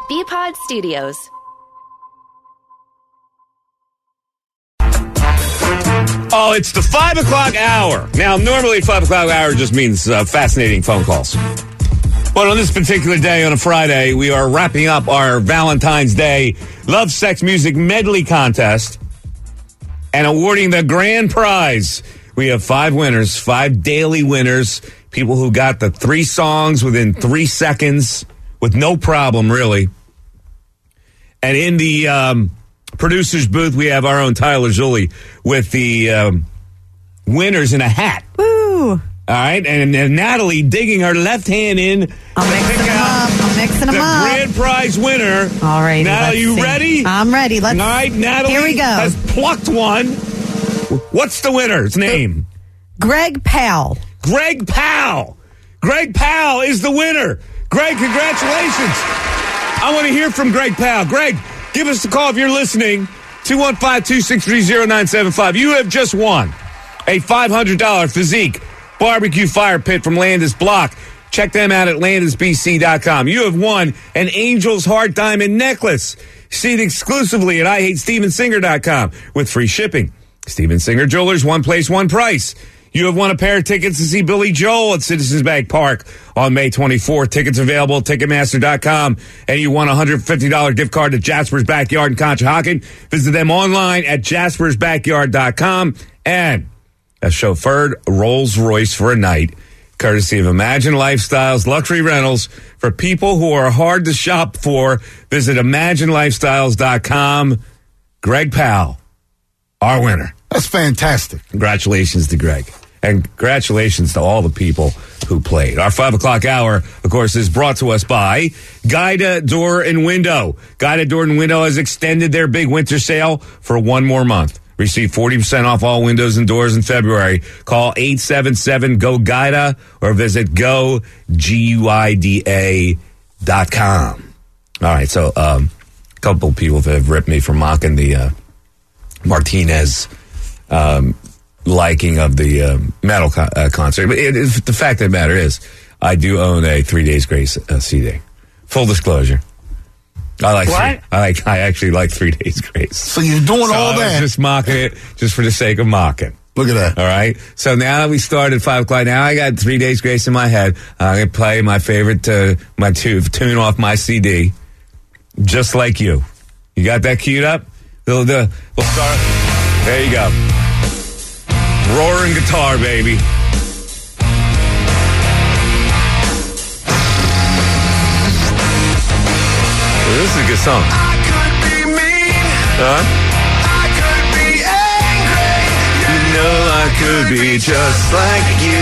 BPod Studios. Oh, it's the 5 o'clock hour. Now, normally 5 o'clock hour just means fascinating phone calls. But on this particular day, on a Friday, we are wrapping up our Valentine's Day Love, Sex, Music Medley Contest and awarding the grand prize. We have 5 winners, 5 daily winners, people who got the 3 songs within 3 seconds with no problem, really. And in the producer's booth, we have our own Tyler Zulli with the winners in a hat. Woo! All right, and Natalie digging her left hand in. I'm mixing them up. The grand prize winner. All right, Natalie, you ready? I'm ready. All right, Natalie here we go. has plucked one. What's the winner's name? Greg Powell. Greg Powell. Greg Powell is the winner. Greg, congratulations. I want to hear from Greg Powell. Greg, give us a call if you're listening. 215-263-0975. You have just won a $500 Physique barbecue fire pit from Landis Block. Check them out at landisbc.com. You have won an Angel's Heart Diamond necklace. See it exclusively at IHateStevenSinger.com with free shipping. Steven Singer Jewelers, one place, one price. You have won a pair of tickets to see Billy Joel at Citizens Bank Park on May 24th. Tickets available at Ticketmaster.com. And you won a $150 gift card to Jasper's Backyard in Conshohocken. Visit them online at Jasper'sBackyard.com. And a chauffeured Rolls Royce for a night, courtesy of Imagine Lifestyles Luxury Rentals for people who are hard to shop for. Visit ImagineLifestyles.com. Greg Powell, our winner. That's fantastic. Congratulations to Greg. And congratulations to all the people who played. Our 5 o'clock hour, of course, is brought to us by Guida Door and Window. Guida Door and Window has extended their big winter sale for one more month. Receive 40% off all windows and doors in February. Call 877-GO-GUIDA or visit GOGUIDA.com. All right, so a couple of people have ripped me for mocking the Martinez liking of the metal concert. But the fact of the matter is, I do own a 3 Days Grace CD. Full disclosure. I actually like 3 Days Grace. So you're doing all that. I was just mocking it just for the sake of mocking. Look at that. All right. So now that we started 5 o'clock, now I got 3 Days Grace in my head. I'm going to play my favorite, my tune off my CD, Just Like You. You got that queued up? We'll start. There you go. Roaring guitar, baby. Well, this is a good song. I could be mean. I could be angry. You know I could be just like you.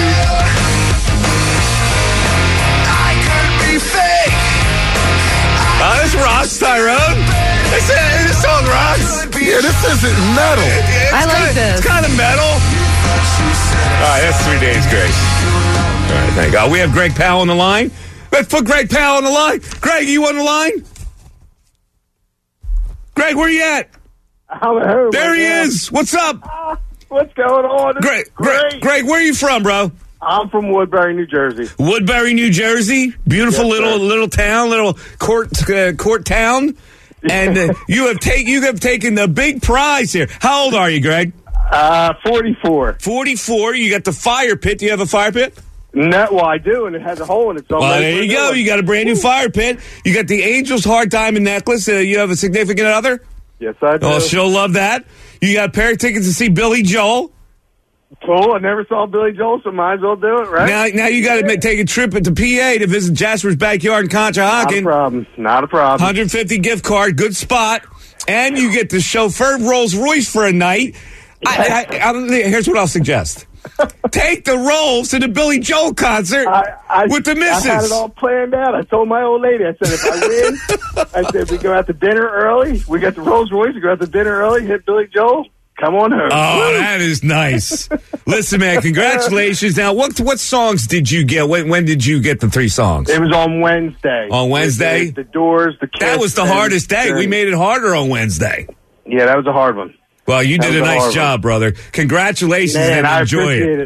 I could be fake. Oh, this rocks, Tyrone. This song rocks. Yeah, this isn't metal. I like this. It's kind of metal. All right, that's 3 Days Grace. All right, thank God. We have Greg Powell on the line. Let's put Greg Powell on the line. Greg, you on the line? Greg, where you at? I'm at home. There he is. What's up? What's going on? Greg, Great. Greg, where are you from, bro? I'm from Woodbury, New Jersey. Woodbury, New Jersey. Beautiful Yes, sir. little town, little court town. And you have taken the big prize here. How old are you, Greg? 44. 44. You got the fire pit. Do you have a fire pit? No, well, I do, and it has a hole in it. So Well, there you go. You got a brand new fire pit. You got the Angel's Heart Diamond necklace. You have a significant other? Yes, I do. Oh, she'll love that. You got a pair of tickets to see Billy Joel. Cool. I never saw Billy Joel, so might as well do it, right? Now you got to take a trip into PA to visit Jasper's Backyard in Conshohocken. Not a problem. 150 gift card, good spot. And you get the chauffeur Rolls Royce for a night. Here's what I'll suggest. Take the Rolls to the Billy Joel concert with the missus. I had it all planned out. I told my old lady, I said, if I win, I said, we go out to dinner early. We got the Rolls Royce. We go out to dinner early, hit Billy Joel. Come on home. Oh, that is nice. Listen, man, congratulations. Now, what songs did you get? When did you get the 3 songs? It was on Wednesday. On Wednesday? The Doors, the Kiss. That was the hardest day. We made it harder on Wednesday. Yeah, that was a hard one. Well, you did a nice job, brother. Congratulations, and I enjoy appreciate it.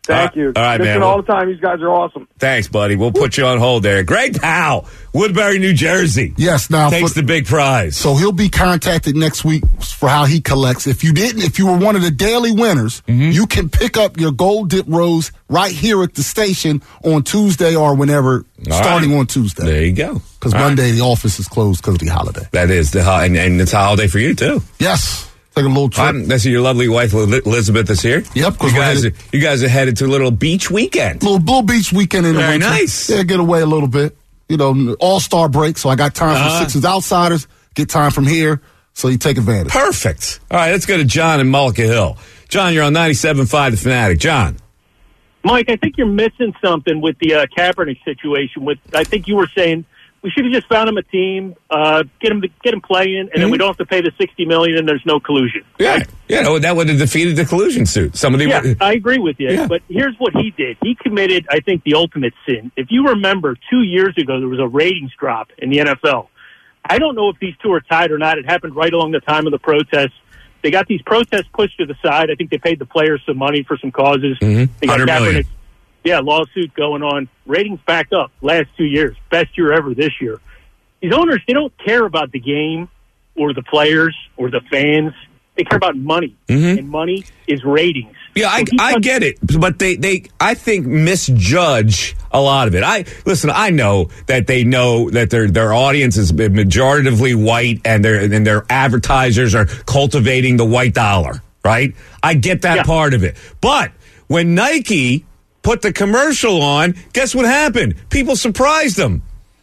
Thank you. All right, Listen man. all the time. These guys are awesome. Thanks, buddy. We'll put you on hold there. Greg Powell, Woodbury, New Jersey. Yes, now Takes the big prize. So he'll be contacted next week for how he collects. If you were one of the daily winners, you can pick up your gold dip rose right here at the station on Tuesday or whenever, starting on Tuesday. There you go. Because Monday the office is closed because of the holiday. That is and it's a holiday for you too. Yes. Take a little trip. That's your lovely wife Elizabeth is here. Yep. You guys are headed to a little beach weekend. Little beach weekend in the Very winter. nice. Yeah, get away a little bit. All-star break, so I got time for Sixers outsiders. Get time from here, so you take advantage. Perfect. All right, let's go to John in Mullica Hill. John, you're on 97.5 The Fanatic. John. Mike, I think you're missing something with the Kaepernick situation. I think you were saying we should have just found him a team, get him playing, and then we don't have to pay the $60 million, and there's no collusion. Yeah, that would have defeated the collusion suit. I agree with you. Yeah. But here's what he did. He committed, I think, the ultimate sin. If you remember, 2 years ago, there was a ratings drop in the NFL. I don't know if these two are tied or not. It happened right along the time of the protests. They got these protests pushed to the side. I think they paid the players some money for some causes. They got $100 million. Lawsuit going on. Ratings back up last 2 years. Best year ever this year. These owners, they don't care about the game or the players or the fans. They care about money. And money is ratings. Yeah, I get it. But they I think, misjudge a lot of it. I know that they know that their audience is majoritively white and their advertisers are cultivating the white dollar, right? I get that part of it. But when Nike put the commercial on, guess what happened? People surprised them.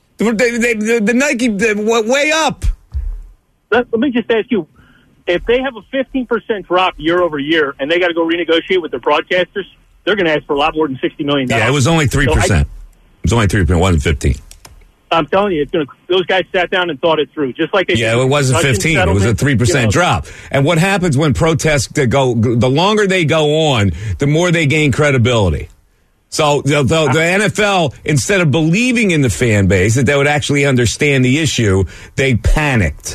The Nike went way up. Let me just ask you, if they have a 15% drop year over year and they got to go renegotiate with their broadcasters, they're going to ask for a lot more than $60 million. Yeah, it was only 3%. It was only 3%. It wasn't 15. I'm telling you, those guys sat down and thought it through, just like they did. Yeah, it wasn't 15. It was a 3% drop. And what happens when protests the longer they go on, the more they gain credibility. So the NFL, instead of believing in the fan base that they would actually understand the issue, they panicked.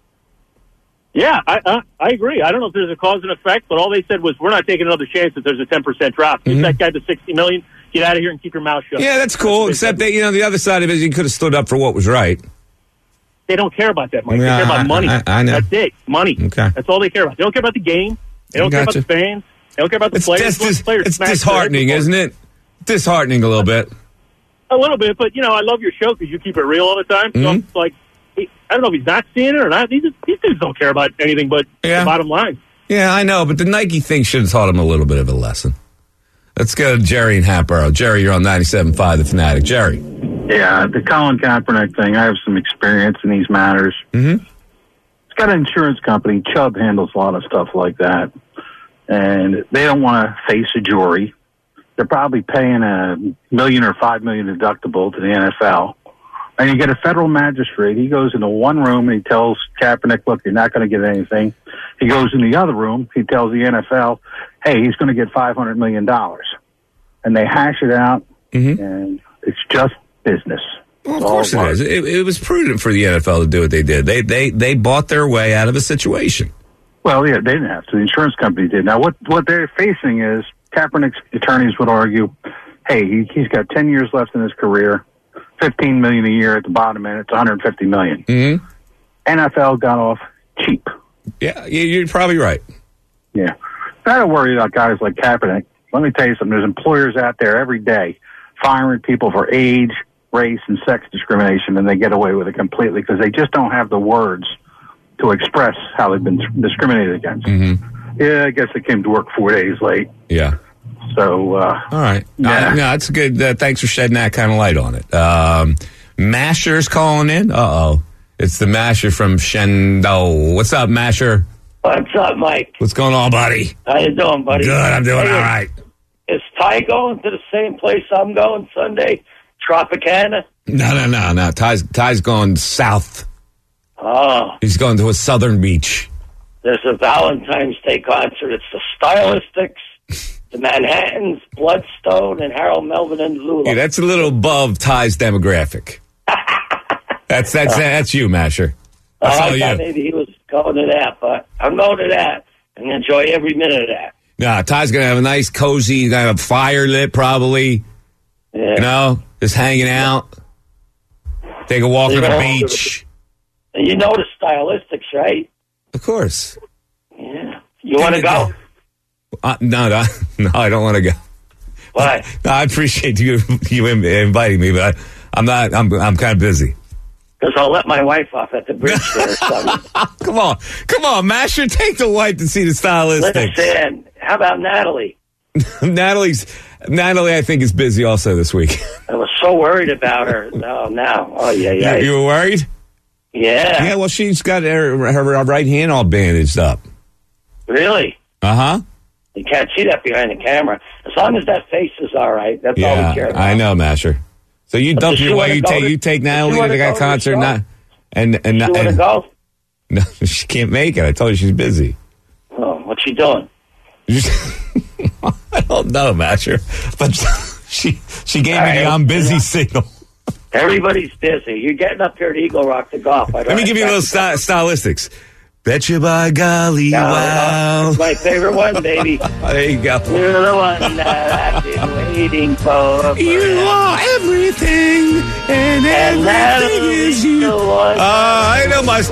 Yeah, I agree. I don't know if there's a cause and effect, but all they said was, we're not taking another chance if there's a 10% drop. Give that guy the $60 million. Get out of here and keep your mouth shut. Yeah, that's cool. Except that, the other side of it is you could have stood up for what was right. They don't care about that, Mike. They care about money. I know. That's it. Money. Okay. That's all they care about. They don't care about the game. They don't care about the fans. They don't care about the players. It's disheartening, isn't it? Disheartening a little bit. A little bit, but, I love your show because you keep it real all the time. So I'm like, I don't know if he's not seeing it or not. These dudes don't care about anything but the bottom line. Yeah, I know, but the Nike thing should have taught him a little bit of a lesson. Let's go to Jerry in Hatboro. Jerry, you're on 97.5 The Fanatic. Jerry. Yeah, the Colin Kaepernick thing, I have some experience in these matters. It's got an insurance company. Chubb handles a lot of stuff like that. And they don't want to face a jury. They're probably paying $1 million or $5 million deductible to the NFL. And you get a federal magistrate. He goes into one room and he tells Kaepernick, look, you're not going to get anything. He goes in the other room. He tells the NFL, hey, he's going to get $500 million. And they hash it out, and it's just business. Well, of course it is. It was prudent for the NFL to do what they did. They bought their way out of a situation. Well, yeah, they didn't have to. The insurance company did. Now, what they're facing is Kaepernick's attorneys would argue, hey, he's got 10 years left in his career, $15 million a year at the bottom end. It's $150 million. NFL got off cheap. Yeah, you're probably right. Yeah. I don't worry about guys like Kaepernick. Let me tell you something. There's employers out there every day firing people for age, race, and sex discrimination, and they get away with it completely because they just don't have the words to express how they've been discriminated against. Yeah, I guess they came to work 4 days late. Yeah. So, all right. Yeah. No, that's good. Thanks for shedding that kind of light on it. Masher's calling in. Uh-oh. It's the Masher from Shendo. What's up, Masher? What's up, Mike? What's going on, buddy? How you doing, buddy? Good, I'm doing all right. Is Ty going to the same place I'm going Sunday? Tropicana? No. Ty's going south. Oh. He's going to a southern beach. There's a Valentine's Day concert. It's the Stylistics, the Manhattans, Bloodstone, and Harold Melvin and Lula. Yeah, that's a little above Ty's demographic. That's you, Masher. That's all I thought maybe he was going to that, but I'm going to that and enjoy every minute of that. Nah, Ty's going to have a nice, cozy, he's going to have a fire lit probably. Yeah. You know, just hanging out. Take a walk on the beach. You know the stylistics, right? Of course. Yeah. You want to go? No, I don't want to go. Why? No, I appreciate you inviting me, but I'm not. I'm kind of busy. Because I'll let my wife off at the bridge there or something. Come on, Masher, take the wife to see the stylistics. Listen, how about Natalie? Natalie, I think is busy also this week. I was so worried about her. Oh yeah. You were worried? Yeah. Yeah. Well, she's got her right hand all bandaged up. Really? Uh-huh. You can't see that behind the camera. As long as that face is all right, that's all we care about. I know, Masher. So you dump your wife. You take Natalie to that concert, and you want to go? No, she can't make it. I told you she's busy. Oh, what's she doing? I don't know, Masher, but she gave me the I'm busy signal. Everybody's busy. You're getting up here at Eagle Rock to golf. Let me give you a little stylistics. Betcha by golly, wow. It's my favorite one, baby. There you go. You're the one that I've been waiting for. You are everything, and everything is you. I know my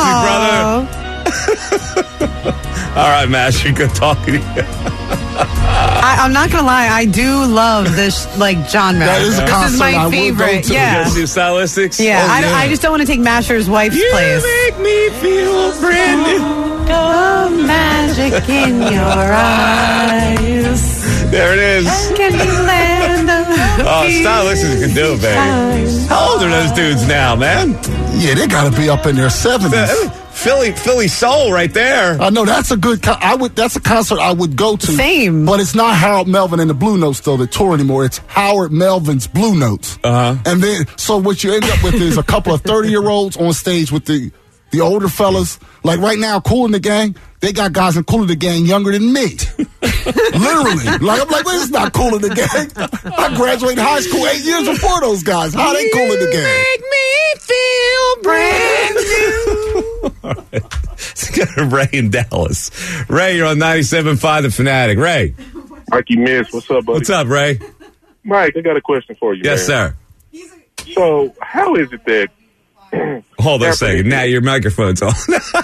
stylistic, brother. All right, Masher, good talking to you. I'm not gonna lie, I do love this genre. That is a this concert is my I would favorite. go to. Yeah, You guys do stylistics? yeah. Oh, I just don't want to take Masher's wife's You place. make me feel brand new. Oh, magic in your eyes. There it is. Can you land stylistics can do it, baby. How old are those dudes now, man? Yeah, they got to be up in their 70s. Philly soul right there. I know that's a good. That's a concert I would go to. Same. But it's not Harold Melvin and the Blue Notes though that tour anymore. It's Howard Melvin's Blue Notes. And then so what you end up with is a couple of 30-year-olds on stage with the older fellas. Like right now, Kool and the Gang. They got guys in Kool and the Gang younger than me. Literally. Like I'm like, well, it's not Kool and the Gang. I graduated high school 8 years before those guys. How they Kool and the Gang? Make me feel brand new. All right. Let's go to Ray in Dallas. Ray, you're on 97.5 The Fanatic. Ray. Mikey Miss, what's up, buddy? What's up, Ray? Mike, I got a question for you, Yes, man. sir. So, how is it that... Hold on a second. Now your microphone's on.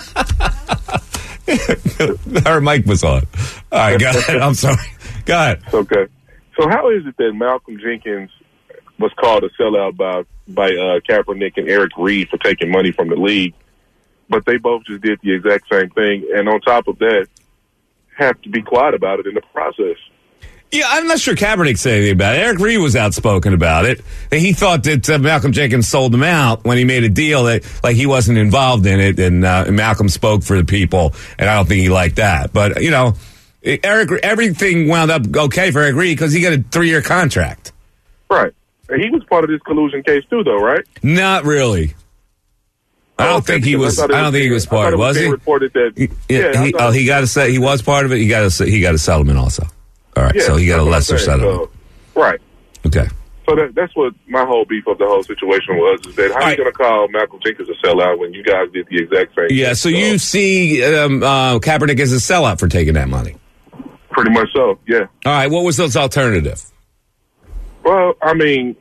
Her mic was on. All right, go ahead. I'm sorry. Go ahead. Okay. So how is it that Malcolm Jenkins was called a sellout by Kaepernick and Eric Reed for taking money from the league, but they both just did the exact same thing, and on top of that, have to be quiet about it in the process? Yeah, I'm not sure Kaepernick said anything about it. Eric Reed was outspoken about it. He thought that Malcolm Jenkins sold him out when he made a deal that like he wasn't involved in it, and Malcolm spoke for the people, and I don't think he liked that. But you know, everything wound up okay for Eric Reed because he got a 3-year contract. Right. And he was part of this collusion case too, though, right? Not really. I don't think he was. I don't think he was part of it. Was he? Reported that. He got to say he was part of it. He got a settlement also. All right, so he got a lesser settlement. Right. Okay. So that's what my whole beef of the whole situation was, is that how are you going to call Malcolm Jenkins a sellout when you guys did the exact same thing? Yeah, so you see Kaepernick as a sellout for taking that money? Pretty much so, yeah. All right, what was his alternative? Well, I mean,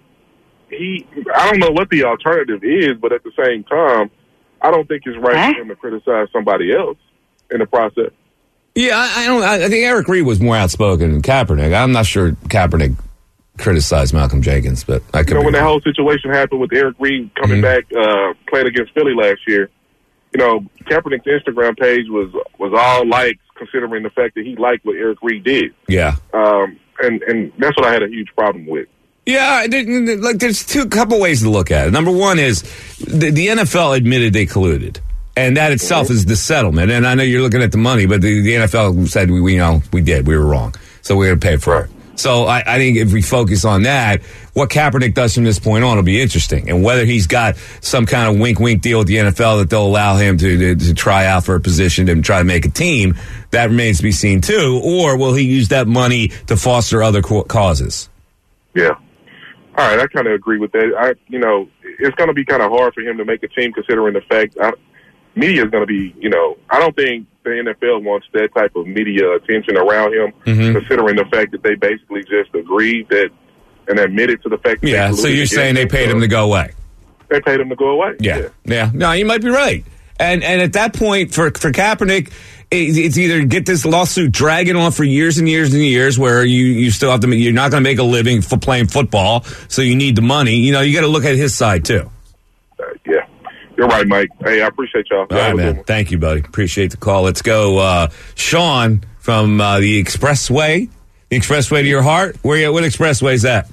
I don't know what the alternative is, but at the same time, I don't think it's right for him to criticize somebody else in the process. Yeah, I think Eric Reed was more outspoken than Kaepernick. I'm not sure Kaepernick criticized Malcolm Jenkins, but I could. When that whole situation happened with Eric Reed coming back, playing against Philly last year, Kaepernick's Instagram page was all likes, considering the fact that he liked what Eric Reed did. Yeah. And that's what I had a huge problem with. Yeah, there's a couple ways to look at it. Number one is the NFL admitted they colluded. And that itself is the settlement. And I know you're looking at the money, but the NFL said, we were wrong. So we're going to pay for it. So I think if we focus on that, what Kaepernick does from this point on will be interesting. And whether he's got some kind of wink-wink deal with the NFL that they'll allow him to try out for a position and try to make a team, that remains to be seen too. Or will he use that money to foster other causes? Yeah. All right, I kind of agree with that. It's going to be kind of hard for him to make a team considering the fact media is going to be, I don't think the NFL wants that type of media attention around him, considering the fact that they basically just agreed that and admitted to the fact that Yeah, so you're saying they paid him to go away. They paid him to go away. Yeah. No, you might be right. And at that point, for Kaepernick, it's either get this lawsuit dragging on for years and years and years where you still have to, you're not going to make a living for playing football, so you need the money. You know, you got to look at his side, too. Yeah. You're right, Mike. Hey, I appreciate y'all. All right, man. Thank you, buddy. Appreciate the call. Let's go. Sean from the Expressway. The Expressway to your heart? What expressway is that?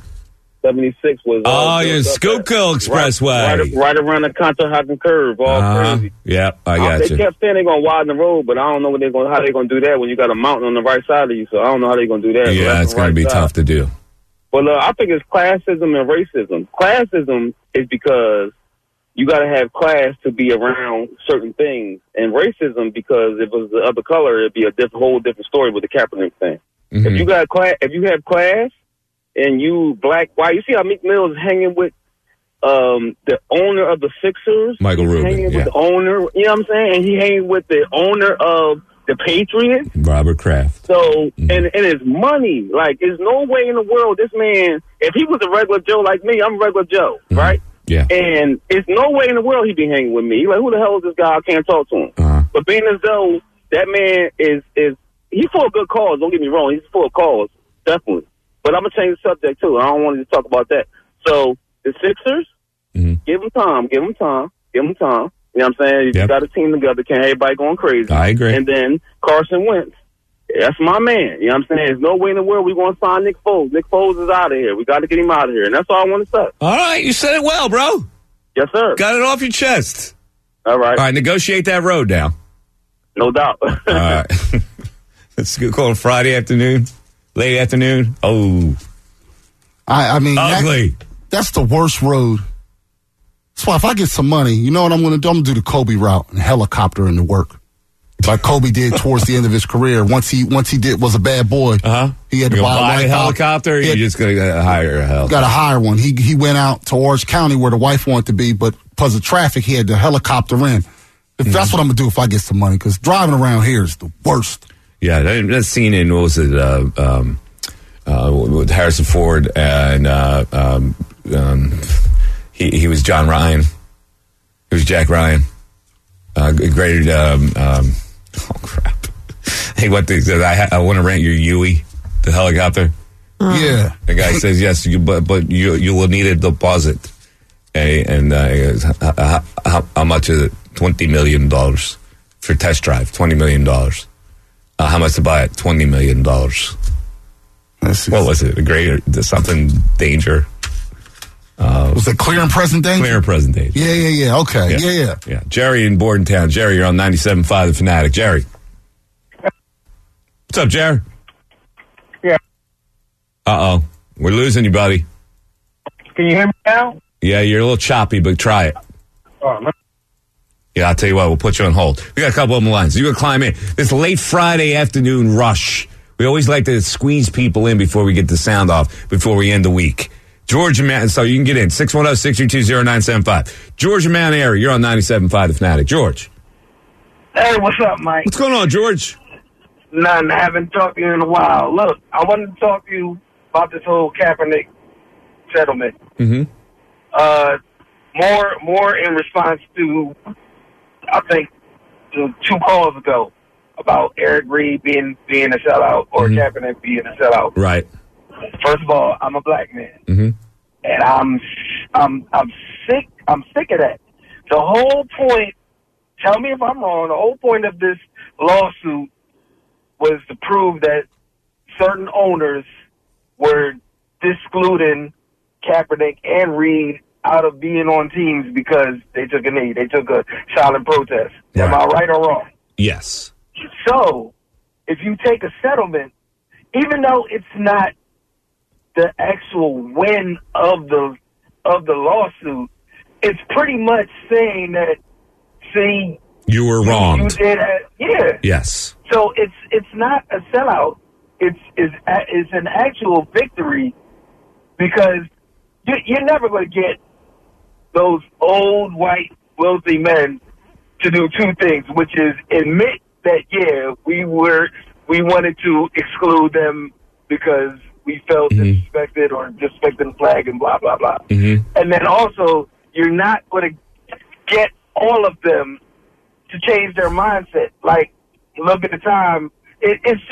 76 was... yeah, Schuylkill Expressway. Right around the Conshohocken curve, crazy. Yeah, I got you. They kept saying they're going to widen the road, but I don't know how they're going to do that when you got a mountain on the right side of you, so I don't know how they're going to do that. Yeah, it's going to be tough to do. Well, I think it's classism and racism. Classism is because you got to have class to be around certain things, and racism because if it was the other color, it'd be a whole different story with the Kaepernick thing. Mm-hmm. If you have class, and you black, white, you see how Meek Mill is hanging with the owner of the Sixers? Michael Rubin, hanging with the owner, you know what I'm saying? And he hanging with the owner of the Patriots. Robert Kraft. So, and it's money. Like, there's no way in the world this man, if he was a regular Joe like me, I'm regular Joe, right? Yeah. And it's no way in the world he'd be hanging with me. Like, who the hell is this guy? I can't talk to him. But being as though that man is he's full of good cause, don't get me wrong. He's full of cause, definitely. But I'm going to change the subject, too. I don't want to talk about that. So, the Sixers, give them time. You know what I'm saying? You got a team together. Can't everybody going crazy. I agree. And then Carson Wentz. That's my man. You know what I'm saying? There's no way in the world we're going to sign Nick Foles. Nick Foles is out of here. We got to get him out of here. And that's all I want to say. All right. You said it well, bro. Yes, sir. Got it off your chest. All right. All right. Negotiate that road now. No doubt. All right. Let's call it Friday afternoon. Late afternoon. Oh. I mean, ugly. That's the worst road. That's why if I get some money, you know what I'm going to do? I'm going to do the Kobe route and helicopter into work. Like Kobe did towards the end of his career. Once he was a bad boy, he had to buy a helicopter. You're just going to hire a helicopter. Got to hire one. He went out to Orange County where the wife wanted to be, but because of traffic, he had to helicopter in. That's what I'm going to do if I get some money, because driving around here is the worst. Yeah, that scene in, what was it, with Harrison Ford, and he was John Ryan. He was Jack Ryan. Graded, oh, crap. He went to, he said, I want to rent your Huey, the helicopter. Yeah. The guy says, yes, but you will need a deposit. And he goes, how much is it? $20 million for test drive, $20 million. How much to buy it? $20 million. What was it? A greater, something danger? Was it Clear and Present Danger? Clear and Present Danger. Yeah. Okay. Yeah. Jerry in Bordentown. Jerry, you're on 97.5 The Fanatic. Jerry. What's up, Jerry? Yeah. Uh-oh. We're losing you, buddy. Can you hear me now? Yeah, you're a little choppy, but try it. Yeah, I'll tell you what, we'll put you on hold. We got a couple of them lines. You can climb in. This late Friday afternoon rush. We always like to squeeze people in before we get the sound off, before we end the week. George and Mount, so you can get in. 610-632-0975. George and Mount Airy, you're on 97.5 The Fanatic. George. Hey, what's up, Mike? What's going on, George? Nothing. I haven't talked to you in a while. Look, I wanted to talk to you about this whole Kaepernick settlement. Mm-hmm. More in response to, I think, 2 calls ago about Eric Reed being a sellout or Kaepernick being a sellout. Right. First of all, I'm a black man, and I'm sick. I'm sick of that. The whole point. Tell me if I'm wrong. The whole point of this lawsuit was to prove that certain owners were discluding Kaepernick and Reed out of being on teams because they took a knee. They took a silent protest. Right. Am I right or wrong? Yes. So, if you take a settlement, even though it's not the actual win of the lawsuit, it's pretty much saying that, see, you were wrong. You did, yeah. Yes. So it's not a sellout. It's an actual victory, because you're never going to get those old white wealthy men to do 2 things, which is admit that, yeah, we wanted to exclude them because we felt disrespected or disrespected the flag and blah, blah, blah. And then also, you're not going to get all of them to change their mindset. Like, look at the time. It's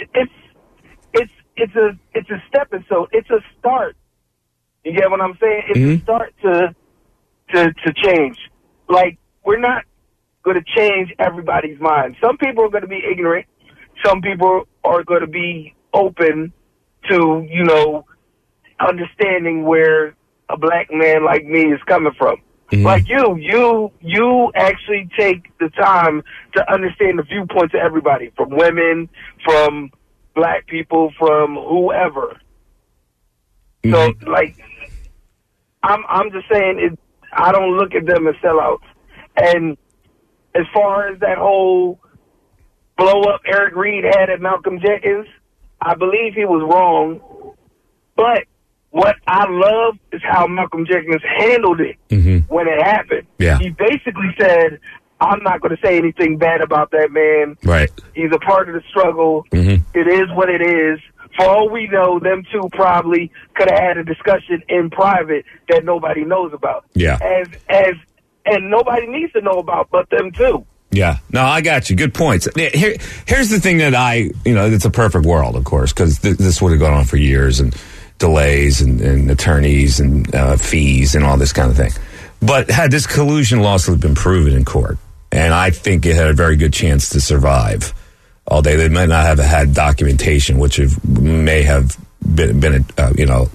a stepping stone. It's a start. You get what I'm saying? It's a start to change. Like, we're not going to change everybody's mind. Some people are going to be ignorant. Some people are going to be open to, you know, understanding where a black man like me is coming from. Like you actually take the time to understand the viewpoints of everybody, from women, from black people, from whoever. So, like, I'm just saying, I don't look at them as sellouts. And as far as that whole blow up Eric Reed had at Malcolm Jenkins, I believe he was wrong. But what I love is how Malcolm Jenkins handled it when it happened. Yeah. He basically said, I'm not going to say anything bad about that man. Right. He's a part of the struggle. It is what it is. For all we know, them two probably could have had a discussion in private that nobody knows about. Yeah. And nobody needs to know about but them two. Yeah. No, I got you. Good points. Here's the thing that it's a perfect world, of course, because this would have gone on for years and delays and attorneys and fees and all this kind of thing. But had this collusion lawsuit been proven in court, and I think it had a very good chance to survive, although they might not have had documentation, which may have been a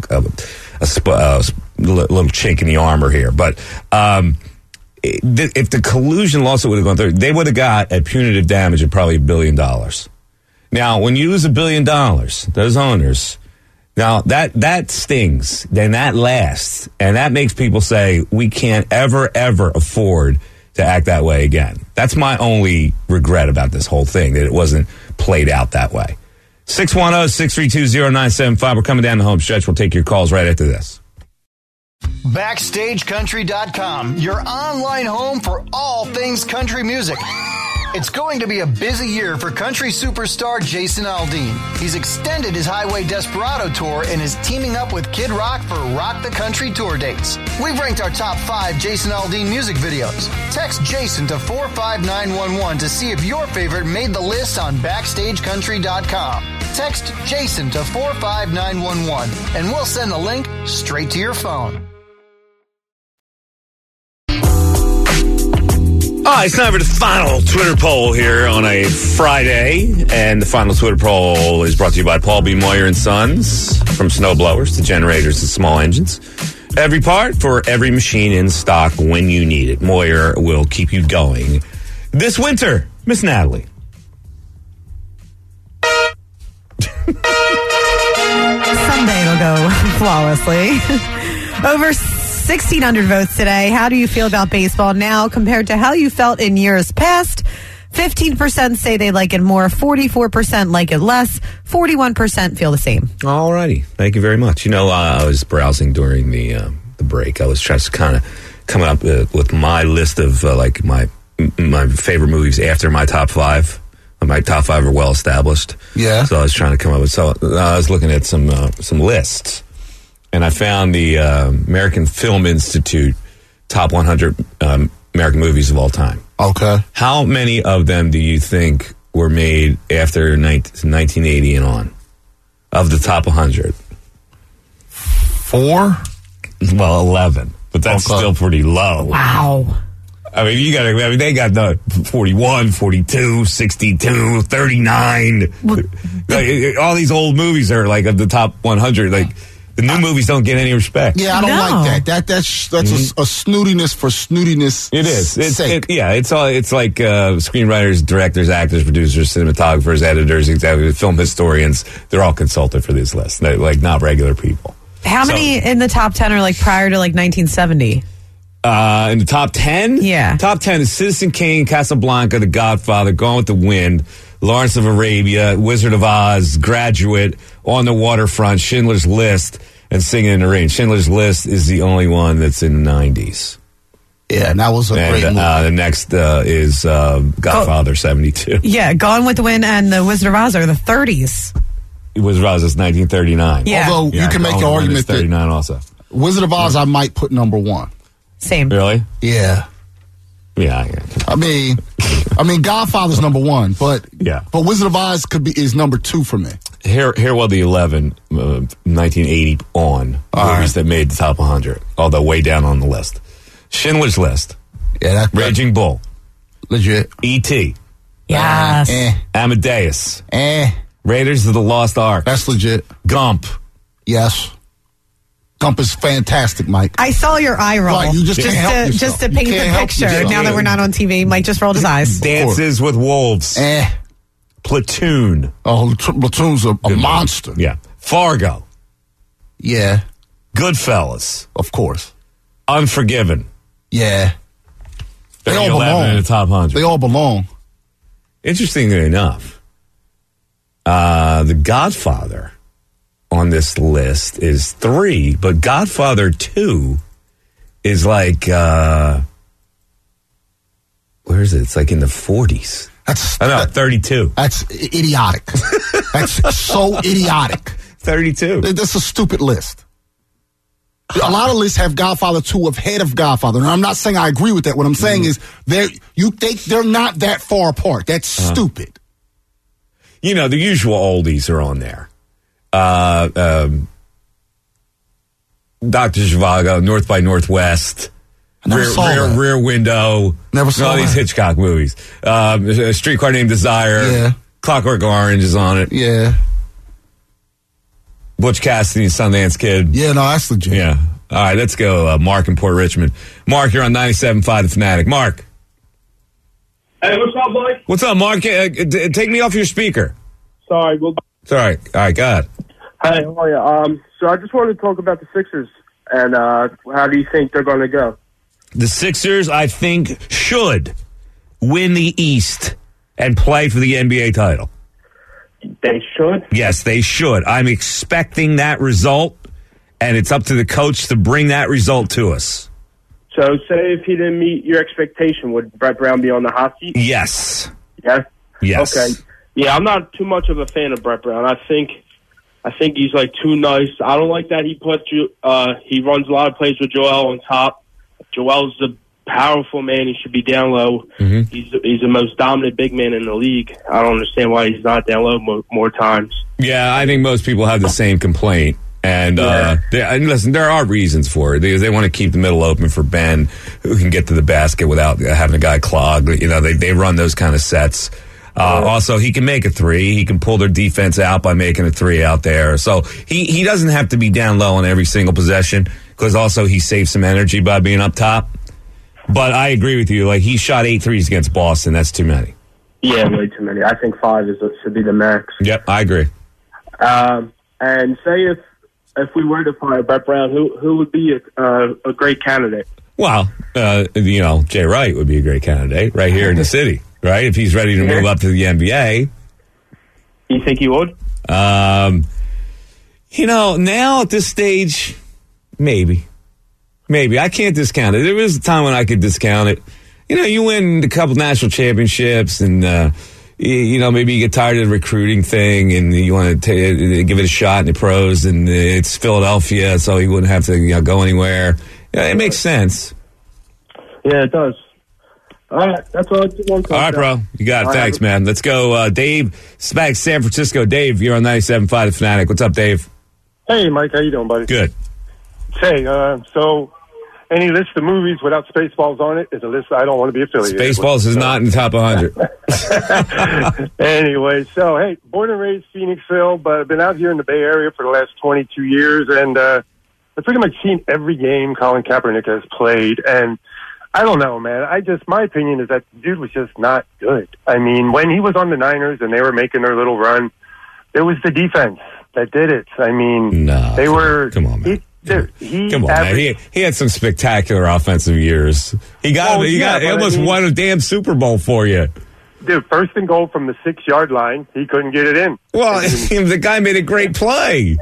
little chink in the armor here. But if the collusion lawsuit would have gone through, they would have got at punitive damage of probably $1 billion. Now, when you lose $1 billion, those owners, now that stings, then that lasts, and that makes people say we can't ever afford to act that way again. That's my only regret about this whole thing, that it wasn't played out that way. 610-632-0975. We're coming down the home stretch. We'll take your calls right after this. BackstageCountry.com, your online home for all things country music. It's going to be a busy year for country superstar Jason Aldean. He's extended his Highway Desperado tour and is teaming up with Kid Rock for Rock the Country tour dates. We've ranked our top 5 Jason Aldean music videos. Text Jason to 45911 to see if your favorite made the list on BackstageCountry.com. Text Jason to 45911 and we'll send the link straight to your phone. All right, it's time for the final Twitter poll here on a Friday. And the final Twitter poll is brought to you by Paul B. Moyer & Sons. From snowblowers to generators to small engines. Every part for every machine in stock when you need it. Moyer will keep you going this winter. Miss Natalie. Someday it'll go flawlessly. Over 1,600 votes today. How do you feel about baseball now compared to how you felt in years past? 15% say they like it more, 44% like it less, 41% feel the same. All righty. Thank you very much. I was browsing during the break. I was trying to kind of come up with my list of my favorite movies after my top 5. My top 5 are well established. Yeah. So I was trying to come up with. So I was looking at some lists. And I found the American Film Institute top 100 American movies of all time. Okay. How many of them do you think were made after 1980 and on? Of the top 100? 4? Well, 11. But that's still pretty low. Wow. I mean, they got the 41, 42, 62, 39. All these old movies are like of the top 100. The new movies don't get any respect. Yeah, I don't like that. That's a snootiness for snootiness. It is. It's like screenwriters, directors, actors, producers, cinematographers, editors, executives, film historians. They're all consulted for this list. They're not regular people. How many in the top 10 are prior to 1970? In the top 10? Yeah. Top 10 is Citizen Kane, Casablanca, The Godfather, Gone with the Wind, Lawrence of Arabia, Wizard of Oz, Graduate, On the Waterfront, Schindler's List, and Singing in the Rain. Schindler's List is the only one that's in the 90s. Yeah, and that was a great movie. The next is Godfather 72. Yeah, Gone with the Wind and The Wizard of Oz are the 30s. Wizard of Oz is 1939. Yeah. Although you can make the argument 39 also. Wizard of Oz I might put number 1. Same. Really? Yeah. Yeah. I mean, Godfather's number 1, but Wizard of Oz is number 2 for me. Here were the 11 1980 on movies that made the top 100, although way down on the list. Schindler's List. Yeah, Raging Bull. Legit. E.T. Yes. Amadeus. Raiders of the Lost Ark. That's legit. Gump. Yes. Gump is fantastic, Mike. I saw your eye roll. Right, you just can't help yourself. Just to paint the picture. Now that we're not on TV, Mike just rolled his eyes. Dances with Wolves. Platoon. Oh, Platoon's a monster. Yeah. Fargo. Yeah. Goodfellas. Of course. Unforgiven. Yeah. They all 11 belong. in the top 100. They all belong. Interestingly enough, The Godfather on this list is 3, but Godfather 2 is like, where is it? It's like in the 40s. That's 32. That's idiotic. That's so idiotic. 32. That's a stupid list. A lot of lists have Godfather 2 ahead of Godfather. And I'm not saying I agree with that. What I'm saying is they're not that far apart. That's stupid. You know, the usual oldies are on there. Dr. Zhivago, North by Northwest, Rear Window. Never saw all these Hitchcock movies. A Streetcar Named Desire. Yeah. Clockwork Orange is on it. Yeah. Butch Cassidy, Sundance Kid. Yeah, no, that's legit. Yeah. All right, let's go. Mark in Port Richmond. Mark, you're on 97.5 The Fanatic. Mark. Hey, what's up, Mike? What's up, Mark? Take me off your speaker. Sorry. It's all right. All right, go ahead. Hey, how are you? So I just wanted to talk about the Sixers, and how do you think they're going to go? The Sixers, I think, should win the East and play for the NBA title. They should? Yes, they should. I'm expecting that result, and it's up to the coach to bring that result to us. So say if he didn't meet your expectation, would Brett Brown be on the hot seat? Yes. Yeah? Yes. Okay. Yeah, I'm not too much of a fan of Brett Brown. I think he's like too nice. I don't like that he runs a lot of plays with Joel on top. Joel's a powerful man. He should be down low. Mm-hmm. He's the most dominant big man in the league. I don't understand why he's not down low more times. Yeah, I think most people have the same complaint. And listen, there are reasons for it. They want to keep the middle open for Ben, who can get to the basket without having a guy clog. You know, they run those kind of sets. Also, he can make a 3. He can pull their defense out by making a 3 out there. So he doesn't have to be down low on every single possession, because also he saves some energy by being up top. But I agree with you. Like, he shot 8 threes against Boston. That's too many. Yeah, way too many. I think 5 should be the max. Yep, I agree. And say if we were to fire Brett Brown, who would be a great candidate? Well, Jay Wright would be a great candidate right here in the city, right? If he's ready to move up to the NBA. You think he would? Now at this stage, maybe. I can't discount it. There was a time when I could discount it. You win a couple national championships, and maybe you get tired of the recruiting thing, and you want to give it a shot in the pros, and it's Philadelphia, so you wouldn't have to go anywhere. It makes sense. Yeah, it does. All right, that's all. All right, bro. You got it. Thanks, man. Let's go. Dave, back San Francisco. Dave, you're on 97.5 The Fanatic. What's up, Dave? Hey, Mike. How you doing, buddy? Good. Hey, so any list of movies without Spaceballs on it is a list I don't want to be affiliated with. Spaceballs is not in the top 100. Anyway, so, hey, born and raised Phoenixville, but I've been out here in the Bay Area for the last 22 years, and I've pretty much seen every game Colin Kaepernick has played, and I don't know, man. My opinion is that the dude was just not good. I mean, when he was on the Niners and they were making their little run, it was the defense that did it. I mean, they were... Come on, man. Come on, man. He had some spectacular offensive years. He almost won a damn Super Bowl for you. Dude, 1st and goal from the 6-yard line, he couldn't get it in. Well, the guy made a great play.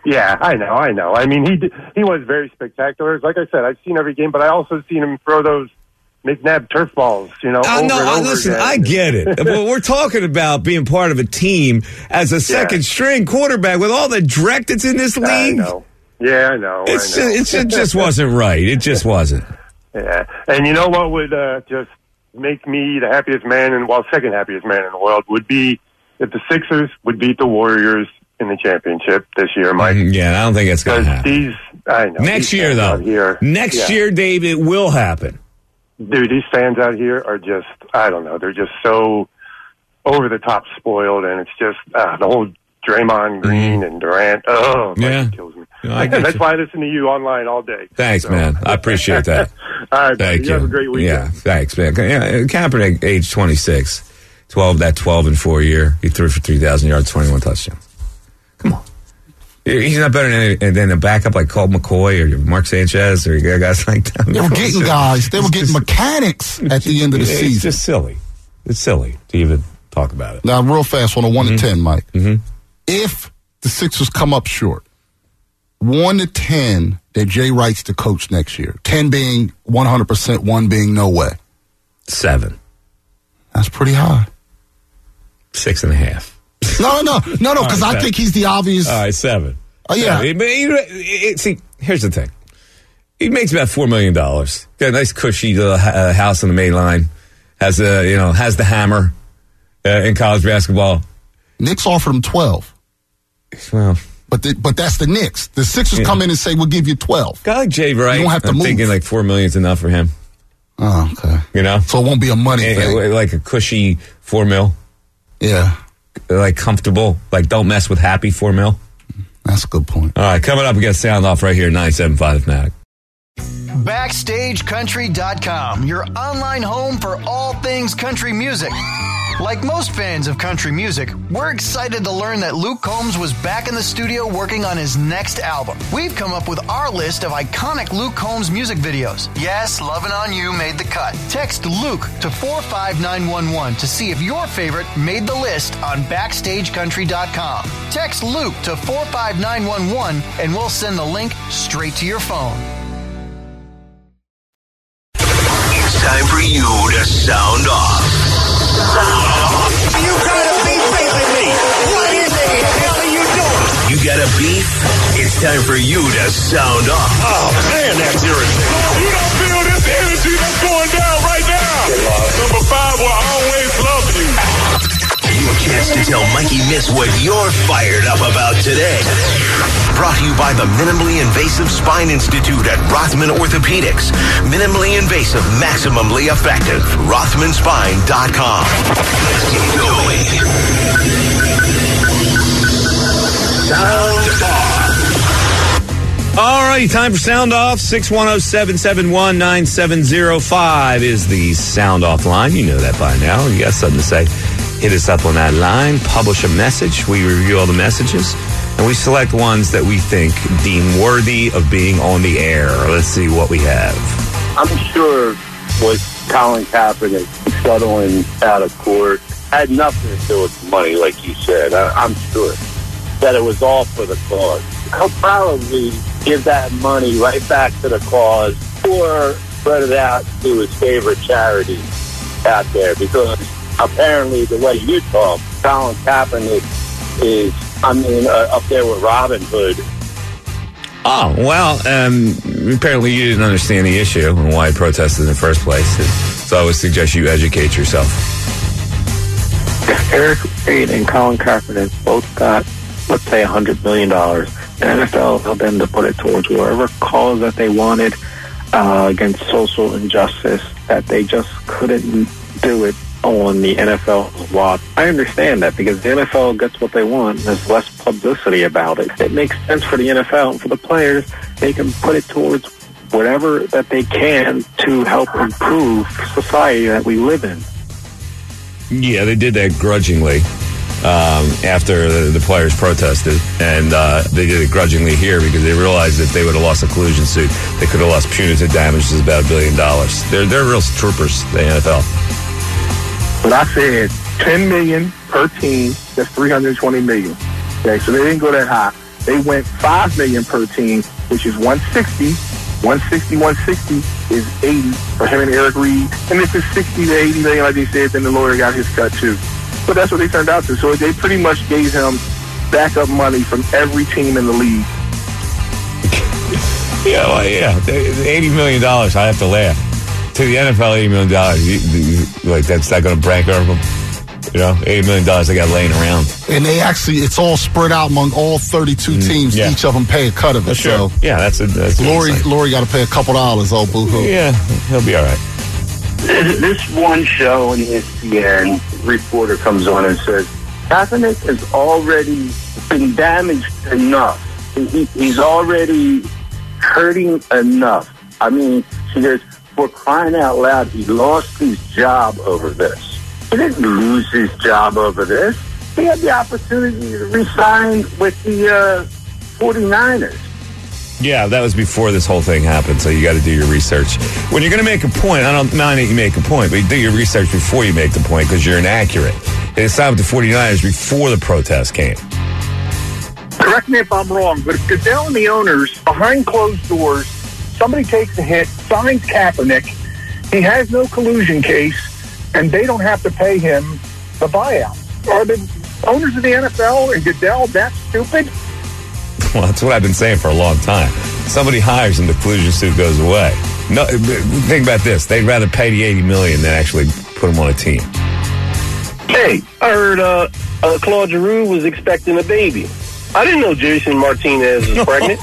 Yeah, I know. I mean, he was very spectacular. Like I said, I've seen every game, but I also seen him throw those McNabb turf balls, over and over listen, again. I get it. But we're talking about being part of a team as a second-string quarterback with all the dreck that's in this league. I know. Yeah, I know. It just wasn't right. It just wasn't. Yeah. And you know what would just make me the happiest man, second happiest man in the world, would be if the Sixers would beat the Warriors in the championship this year, Mike. Yeah, I don't think it's going to happen. I know. Next year, though. Next year, Dave, it will happen. Dude, these fans out here are just, I don't know, they're just so over-the-top spoiled, and it's just the whole Draymond Green and Durant. Oh, it kills me. That's why I listen to you online all day. Thanks, man. I appreciate that. All right, thank you. Have a great weekend. Yeah, thanks, man. Kaepernick, age 26, 12 and 4 year. He threw for 3,000 yards, 21 touchdowns. Come on. He's not better than a backup like Colt McCoy or Mark Sanchez or guys like that. They were getting guys. They were getting mechanics at the end of the season. It's just silly. It's silly to even talk about it. Now, real fast on a 1 to 10, Mike. Mm-hmm. If the Sixers come up short, 1 to 10 that Jay Wright's the coach next year. 10 being 100%, 1 being no way. 7. That's pretty high. 6.5. No, because I think he's the obvious. All right, 7. Oh, yeah. See, here's the thing. He makes about $4 million. Got a nice cushy little house on the main line. Has the hammer in college basketball. Knicks offered him 12. Well, but that's the Knicks. The Sixers come in and say, we'll give you 12. Guy like Jay Wright, you don't have to I'm move. thinking like $4 million is enough for him. Oh, okay. So it won't be a money thing. Like a cushy $4 million. Yeah. Like comfortable, like don't mess with happy $4 million. That's a good point. All right, coming up, we got Sound Off right here, 97.5 Fanatic. BackstageCountry.com, your online home for all things country music. Like most fans of country music, we're excited to learn that Luke Combs was back in the studio working on his next album. We've come up with our list of iconic Luke Combs music videos. Yes, Lovin' On You made the cut. Text Luke to 45911 to see if your favorite made the list on BackstageCountry.com. Text Luke to 45911 and we'll send the link straight to your phone. It's time for you to sound off. You gotta be facing me. What in the hell are you doing? You got a beef? It's time for you to sound off. Oh, man, that's irritating. You don't feel this energy that's going down right now. Number 5 will always love you. Your chance to tell Mikey Miss what you're fired up about today. Brought to you by the Minimally Invasive Spine Institute at Rothman Orthopedics. Minimally invasive, maximally effective. RothmanSpine.com. Let's get going. Sound off. All right, time for Sound Off. 610-771-9705 is the Sound Off line. You know that by now. You got something to say, hit us up on that line. Publish a message. We review all the messages, and we select ones that we think deem worthy of being on the air. Let's see what we have. I'm sure with Colin Kaepernick settling out of court had nothing to do with money, like you said. I'm sure that it was all for the cause. He'll probably give that money right back to the cause or spread it out to his favorite charity out there, because apparently the way you talk, Colin Kaepernick is, up there with Robin Hood. Oh, well, apparently you didn't understand the issue and why he protested in the first place. So I would suggest you educate yourself. Eric Reid and Colin Kaepernick both got, let's say, $100 million. The NFL allowed them to put it towards whatever cause that they wanted against social injustice, that they just couldn't do it on the NFL watch. I understand that, because the NFL gets what they want. There's less publicity about it. It makes sense for the NFL and for the players. They can put it towards whatever that they can to help improve society that we live in. Yeah, they did that grudgingly after the players protested, and they did it grudgingly here because they realized that they would have lost a collusion suit. They could have lost punitive damages about $1 billion. They're real troopers, the NFL. But I said $10 million per team. That's $320 million. Okay, so they didn't go that high. They went $5 million per team, which is 160. 160 is 80 for him and Eric Reed. And if it's 60 to 80 million, like they said, then the lawyer got his cut too. So that's what they turned out to. So they pretty much gave him backup money from every team in the league. Yeah, well, yeah. $80 million, I have to laugh. To the NFL, $80 million, like that's not going to bankrupt them. You know, $80 million they got laying around. And they actually, it's all spread out among all 32 teams. Yeah. Each of them pay a cut of it. Sure. So yeah, that's Lori got to pay a couple dollars, oh boo-hoo. Yeah, he'll be all right. This one show on ESPN, reporter comes on and says, Kaepernick has already been damaged enough. He's already hurting enough. I mean, she goes, for crying out loud, he lost his job over this. He didn't lose his job over this. He had the opportunity to resign with the 49ers. Yeah, that was before this whole thing happened, so you got to do your research. When you're going to make a point, I don't mind that you make a point, but you do your research before you make the point because you're inaccurate. They signed with the 49ers before the protest came. Correct me if I'm wrong, but if Goodell and the owners, behind closed doors, somebody takes a hit, signs Kaepernick, he has no collusion case, and they don't have to pay him the buyout. Are the owners of the NFL and Goodell that stupid? Well, that's what I've been saying for a long time. Somebody hires him, the collusion suit goes away. No, think about this. They'd rather pay the $80 million than actually put him on a team. Hey, I heard Claude Giroux was expecting a baby. I didn't know Jason Martinez was pregnant.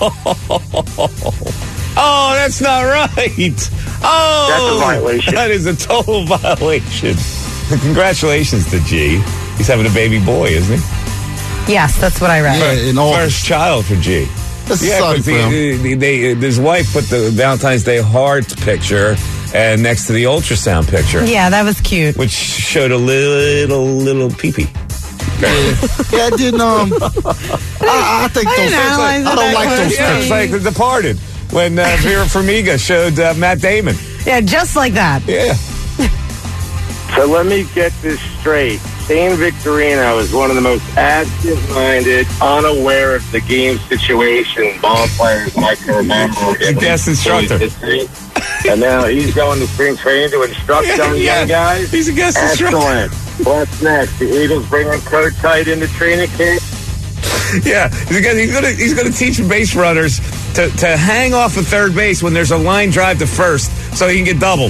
Oh, that's not right. Oh, that's a violation. That is a total violation. Congratulations to G. He's having a baby boy, isn't he? Yes, that's what I read. First child for G. His wife put the Valentine's Day heart picture next to the ultrasound picture. Yeah, that was cute. Which showed a little pee-pee. Yeah, it didn't. I think those. I don't like those. Yeah, it's like The Departed when Vera Farmiga showed Matt Damon. Yeah, just like that. Yeah. So let me get this straight. Shane Victorino is one of the most absent-minded, unaware of the game situation ball players I can remember. Guest instructor. And now he's going to spring training to instruct young guys. He's a guest instructor. Excellent. What's next? The Eagles bringing Kurt Tight into training camp? Yeah, he's gonna teach base runners to hang off of third base when there's a line drive to first, so he can get doubled.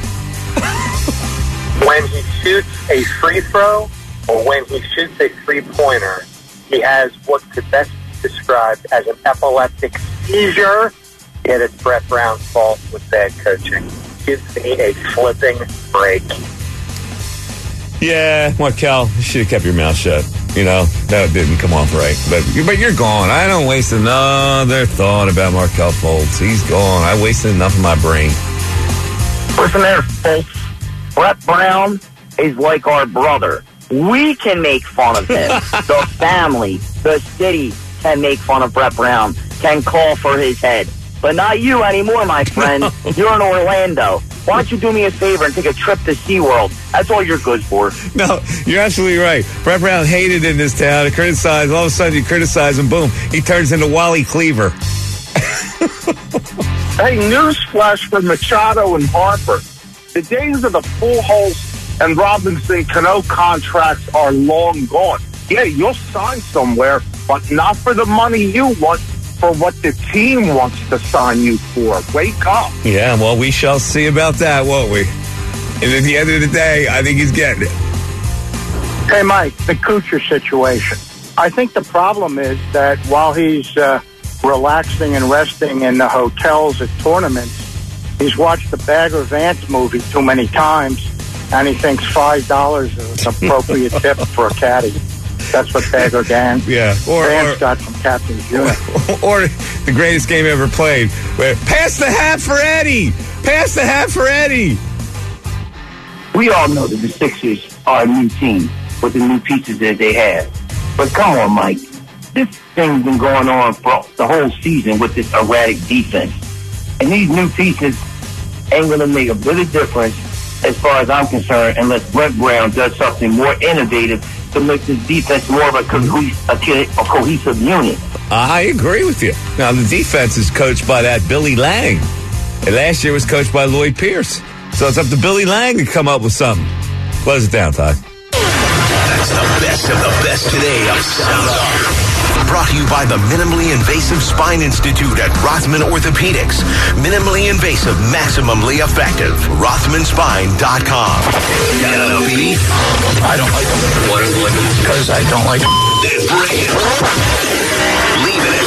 When he shoots a free throw or when he shoots a three-pointer, he has what could best be described as an epileptic seizure. Yet it's Brett Brown's fault with bad coaching. Gives me a flipping break. Yeah, Markel, you should have kept your mouth shut. You know, that didn't come off right. But you're gone. I don't waste another thought about Markel Fultz. He's gone. I wasted enough of my brain. Listen there, folks. Brett Brown is like our brother. We can make fun of him. The family, the city can make fun of Brett Brown, can call for his head. But not you anymore, my friend. No. You're in Orlando. Why don't you do me a favor and take a trip to SeaWorld? That's all you're good for. No, you're absolutely right. Brett Brown hated in this town. Criticized. All of a sudden, you criticize him. Boom. He turns into Wally Cleaver. Hey, newsflash for Machado and Harper. The days of the Pujols and Robinson Cano contracts are long gone. Yeah, you'll sign somewhere, but not for the money you want, for what the team wants to sign you for. Wake up. Yeah, well, we shall see about that, won't we? And at the end of the day, I think he's getting it. Hey, Mike, the Kuchar situation. I think the problem is that while he's relaxing and resting in the hotels at tournaments, he's watched the Bagger Vance movie too many times, and he thinks $5 is an appropriate tip for a caddy. That's what Bagger Vance got from Captain's Unit. Or the greatest game ever played. Pass the hat for Eddie! Pass the hat for Eddie! We all know that the Sixers are a new team with the new pieces that they have. But come on, Mike. This thing's been going on for the whole season with this erratic defense. And these new pieces ain't going to make a bit of difference as far as I'm concerned unless Brett Brown does something more innovative to make this defense more of a cohesive unit. I agree with you. Now, the defense is coached by that Billy Lang. And last year was coached by Lloyd Pierce. So it's up to Billy Lang to come up with something. Close it down, Todd. That's the best of the best today of Sound Off. Brought to you by the Minimally Invasive Spine Institute at Rothman Orthopedics. Minimally invasive, maximally effective. RothmanSpine.com. Got a beef? I don't like them. Because I don't like them. Then bring it. Leave it at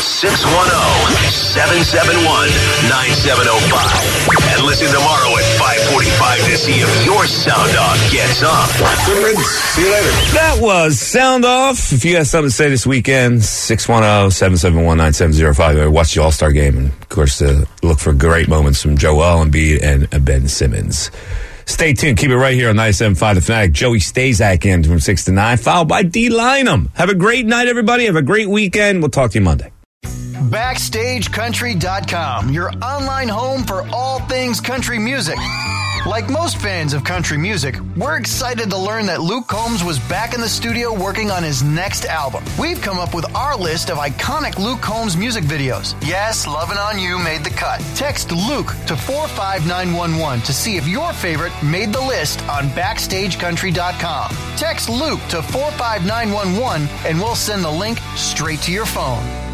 610-771-9705. And listen tomorrow at 5:45 to see if your Sound Off gets on. See you later. That was Sound Off. If you got something to say this weekend, 610-771-9705. Watch the All-Star game. And, of course, look for great moments from Joel Embiid and Ben Simmons. Stay tuned. Keep it right here on 97.5 The Fanatic. Joey Stazak in from 6 to 9, followed by D. Lynam. Have a great night, everybody. Have a great weekend. We'll talk to you Monday. BackstageCountry.com, your online home for all things country music. Like most fans of country music, we're excited to learn that Luke Combs was back in the studio working on his next album. We've come up with our list of iconic Luke Combs music videos. Yes, Lovin' On You made the cut. Text Luke to 45911 to see if your favorite made the list on BackstageCountry.com. Text Luke to 45911 and we'll send the link straight to your phone.